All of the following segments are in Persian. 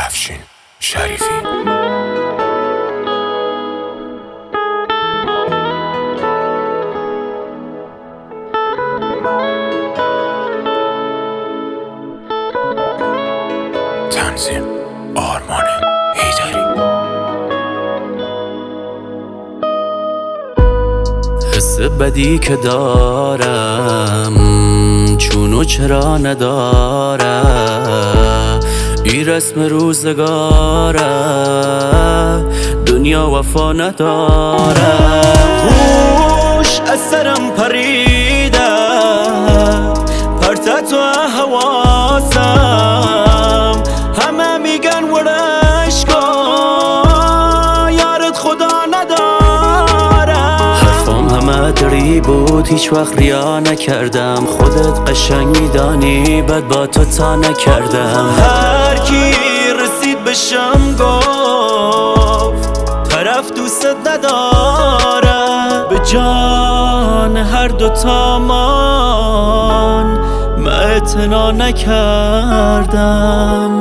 افشین شریفی. تنظیم آرمان حیدری. حس بدی که دارم چونو چرا نداره، بی رسم روزگاره، دنیا وفا نداره. هوش از سرم پریده، پرته تو حواسم، همه میگن ورش کن یارت خدا نداره. حرفام همه دری بود، هیچ وقت ریا نکردم، خودت قشنگ میدانی بد با تو تا نکردم. هر کی رسید بشم گفت طرف دوست نداره، به جان هر دوتامان اعتنا نکردم.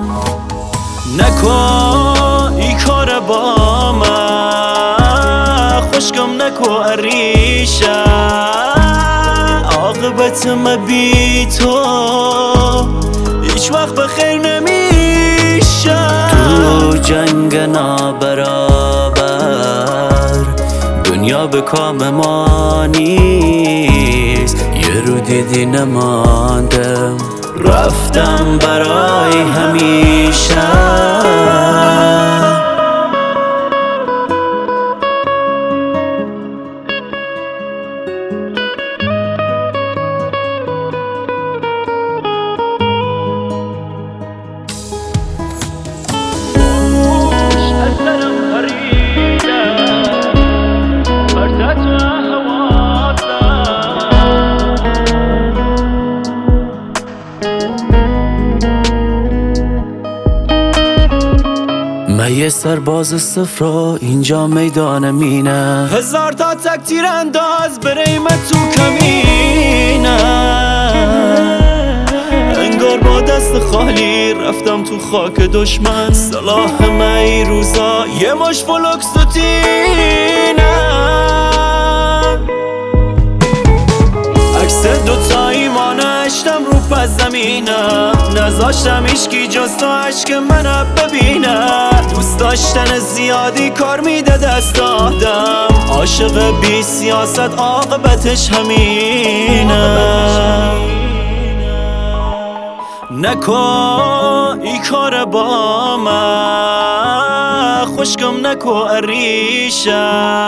نکن ای کار با من، خوشگم نکو عریشه، عاقبت ما بی تو هیچ وقت بخیر نمیشه. تو جنگ نابرابر، دنیا به کام ما نیست، یه رو دیدی نماندم، رفتم برای همیشه. من یه سرباز صفر، اینجا میدان مینه، هزار تا تک تیر انداز بریم تو کمینه. انگار با دست خالی رفتم تو خاک دشمن، صلاح من ای روزا یه مش فلوکس و تینه. عکس دوتایی ما نشتم رو پس زمینم، نذاشتم ایشکی جز تو عشق منو ببینه. دوست داشتن زیادی کار میده دست آدم، عاشق بی سیاست عاقبتش همینه. نکن ای کار با من، خوشگم نکو عریشه،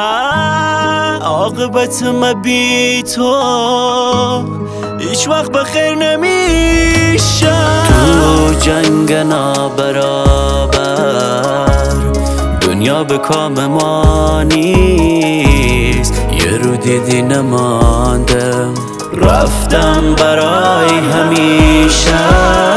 عاقبت ما بی تو هیچ وقت بخیر نمیشه. تو جنگ نابرابر، دنیا به کام ما نیست، یه رو دیدی نماندم، رفتم برای همیشه.